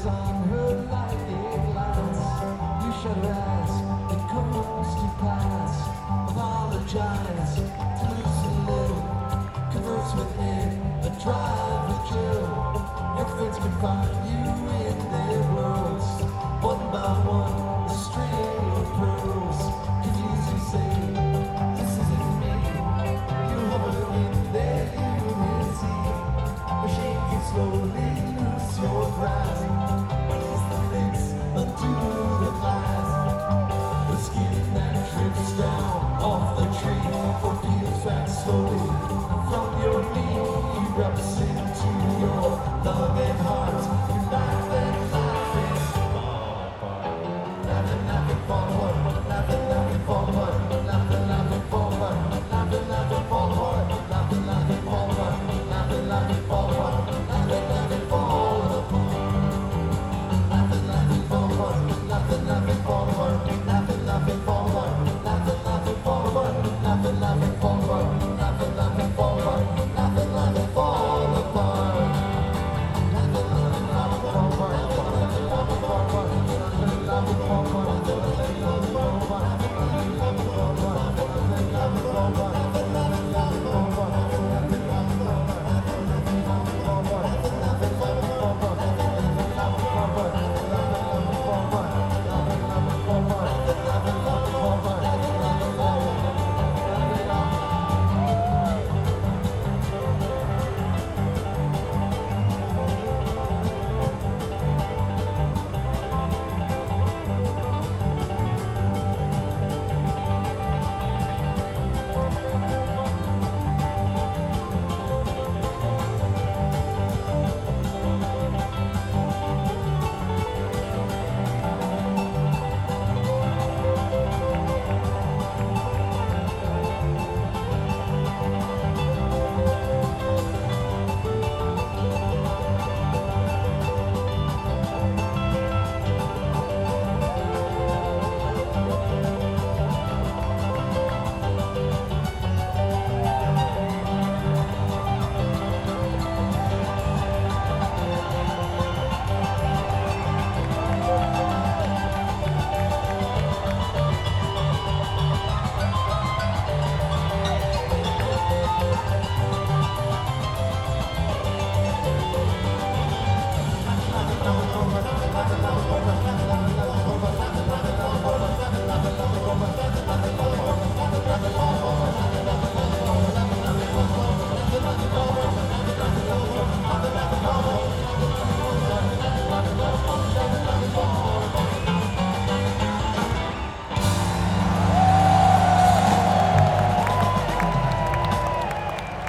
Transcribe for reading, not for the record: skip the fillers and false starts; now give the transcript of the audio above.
on her lightning lights. You shut her eyes, it comes to pass. Apologize to lose a little, converse within a drive with Jill. Your friends can find you in their worlds, one by one, a string of pearls. Confused you say, this isn't me. You hover in their unity. A shame you slowly lose your grasp. Ease the links, undo the glass. The skin that drips down off the tree or peels back slowly from your knee erupts into your lung and heart. You laugh and laugh and fall apart. Laughing, laughing, fall apart. Laughing, laughing, fall apart. Laughing, laughing, fall apart. Laughing, laughing, fall apart. Laughing, laughing, fall apart. Laughing, laughing, fall apart.